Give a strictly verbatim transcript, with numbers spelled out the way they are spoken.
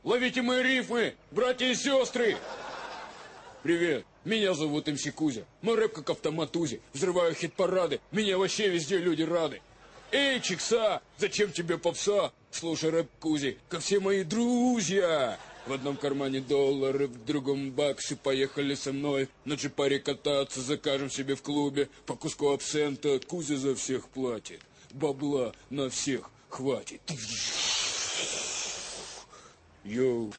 Ловите мои рифмы, братья и сестры! Привет, меня зовут эм си Кузя. Мой рэп как автомат Узи. Взрываю хит-парады, меня вообще везде люди рады. Эй, Чикса, зачем тебе попса? Слушай рэп Кузи, как все мои друзья. В одном кармане доллары, в другом баксы. Поехали со мной на джипаре кататься. Закажем себе в клубе по куску абсента. Кузя за всех платит, бабла на всех хватит. Йоу.